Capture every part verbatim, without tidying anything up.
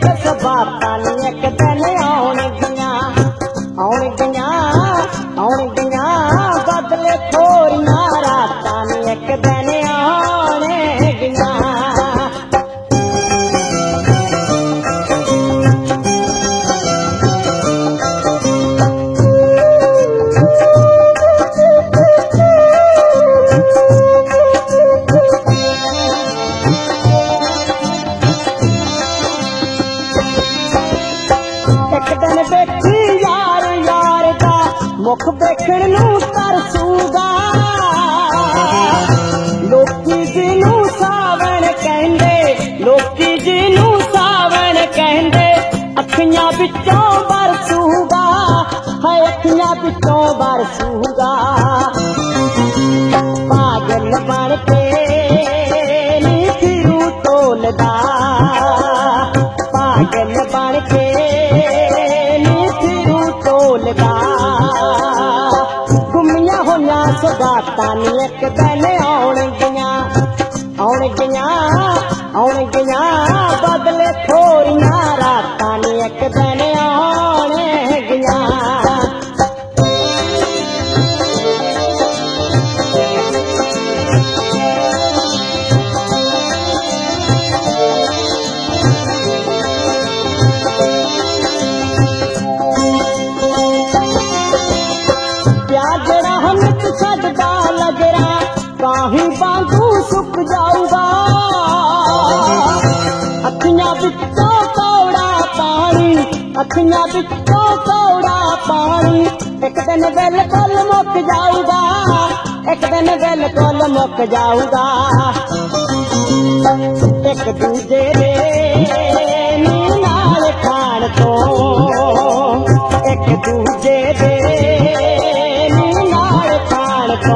जज्बातां नी एक दिन आउणगियां आउणगियां आउणगियां बदले थोड़ियां रातां नी एक दिन आउणगियां। मुख देखण नूं तरसूगा लोकी जिनू सावण कहंदे लोकी जिनू सावण कहंदे अखियां विचों बरसूगा है अखियां विचों बरसूगा। पागल बन के नी फिरू तोलदा पागल बन के नी फिरू तोलदा सौगातां नी एक दिन आउणगियां आउणगियां आउणगियां बदले थोड़ियां रातां नी एक दिन आउणगियां। काहीं बांगू सुक जाऊगा अखियां विचों कौड़ा पानी अखियां विचों कौड़ा पानी एक दिन बिल्कुल मुक जाऊगा एक दिन बिल्कुल मुक जाऊगा। एक दूजे दे नाल खाण तो एक दूजे दे नाल खाण तो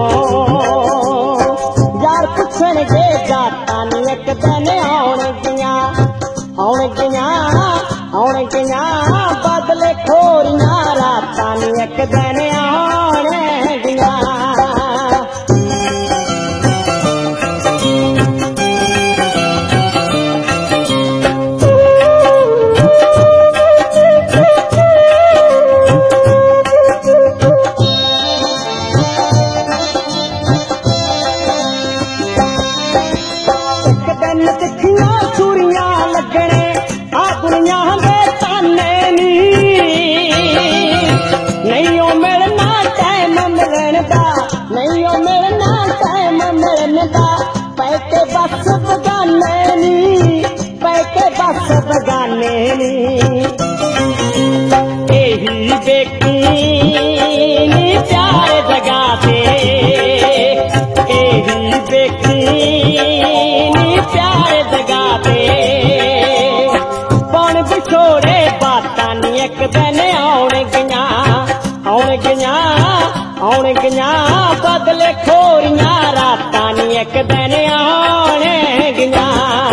जातां नी एक दिन आउणगियां आउणगियां आउणगियां बदले थोड़ियां रातां नी एक दिन आउणगियां। पैके बस बगाने नी पैके बस बगाने नी एही बेकी नी प्यार जगा दे एही बेकी नी प्यार जगा दे पौन बिछोड़े बातां नी एक दिन आउणगियां आउणगियां आउणगियां बदले थोड़ियां रातां नी एक दिन आउणगियां।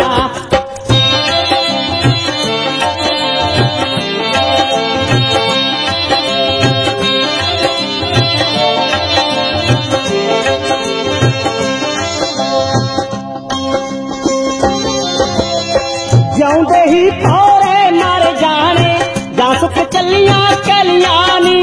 जिउंदे ही थोड़े मर जाने जां सुख चलियां कलियां नी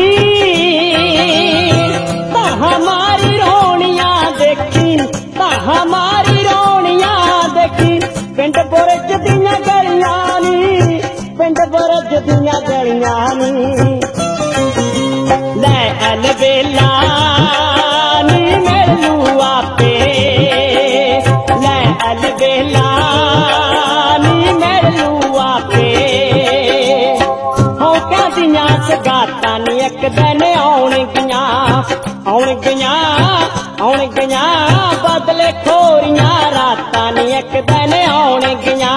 हमारी रोनियां देखी हमारी रोनियां देखी पिंड बुरज दियां गलियां नी पिंड बुरज दियां गलियां नी लै अलबेला नी मैनू आपे लै अलबेला नी मैनू आपे हो क्या दियां सगातां नी एक दिन आउणगियां आउणगियां आउणगियां बदले थोड़ियां रातां नी एक दिन आउणगियां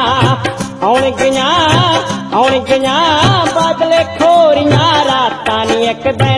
आउणगियां आउणगियां बदले थोड़ियां रातां नी एक दिन